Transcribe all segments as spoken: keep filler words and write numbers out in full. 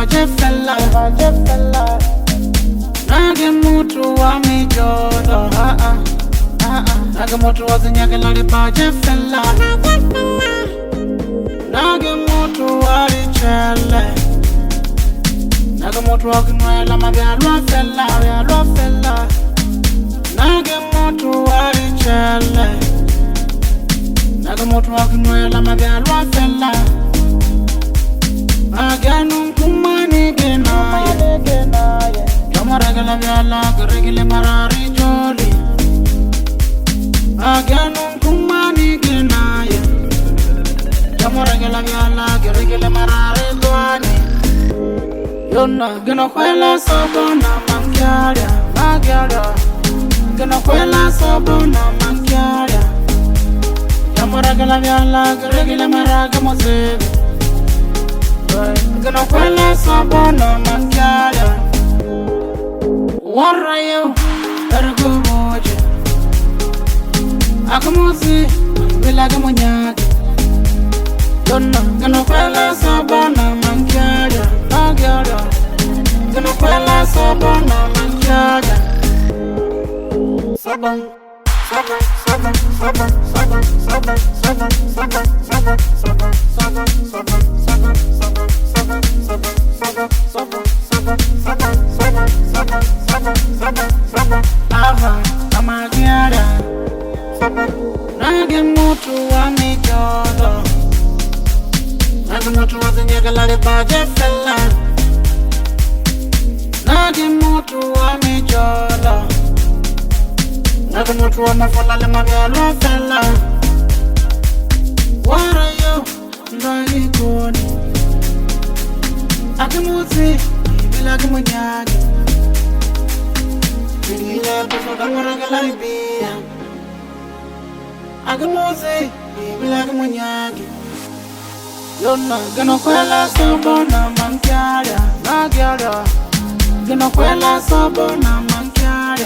baje fella, baje fella. Nage mutu wa mi jodo, ah ah, ah ah. Nage mutu wa zinyage lali baje fella. Nage mutu wa richele. Nage mutu wa kinwela mabialwa fella, mabialwa fella. Nage mutu wa richele. Nage mutu wa kinwela mabialwa fella. Aganu kumani genaye, genaye. Jamaraga biala regile marari joli. Aganu kumani genaye. Jamaraga biala regile marari duani. Yona gana kwela sabona mangyara, mangyara. Gana kwela sabona mangyara. Jamaraga biala regile maraga mozebe. Gonna kwela sabona mangyara. What are you? Better go watch it. Akamuzi, bilaga munyaki. Donna, gonna kwela sabona mangyara, mangyara. Gonna kwela sabona mangyara. Sabon, sabon, sabon, sabon, sabon, sabon, sabon, sabon, sabon, sabon, sabon, sabon, sabon. Aha, amagiara. Nage mutu wa mi jodo. Nage mutu wa zinyage lali baje fella. Nage mutu wa mi jodo. Nage mutu wa mafola le mabialwa fella. What are you? Ndali koni. Akamuzi, bilaga munyagi. Bilile kufuka muraga laribia. Akamuzi, bilaga munyagi. Yona gana kwela sabona mangyara, mangyara. Gana kwela sabona mangyara.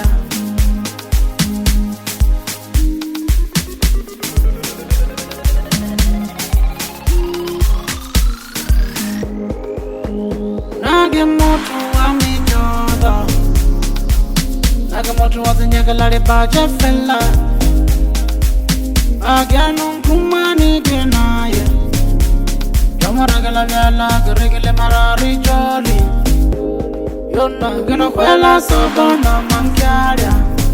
Nage mutu wa mi jodo. Nage mutu wa zinyage lali baje fella. Aganu kumani genaye. Jamaraga la biala regile marari joli. Yona gana kwela sabona mangyara.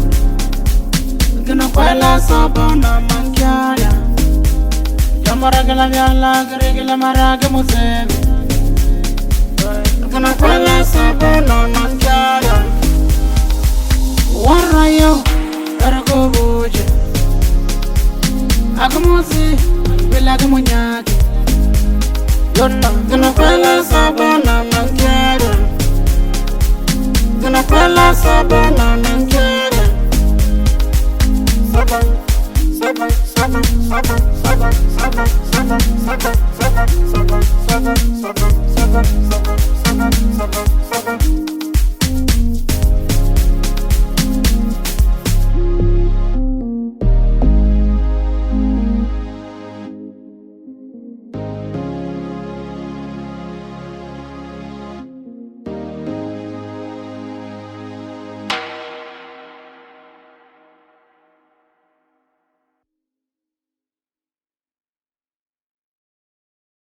Gana kwela sabona mangyara. Jamaraga la biala regile maraga mozebe. Gonna kwela sabona mangyara. What are you? Better go watch it. Akamuzi, bilaga munyaki. Yona gonna kwela sabona mangyara. Gonna kwela sabona mangyara. Sabon, sabon, sabon, sabon, sabon, sabon, sabon, sabon, sabon, sabon, sabon, sabon, sabon, sabon, sabon, sabon.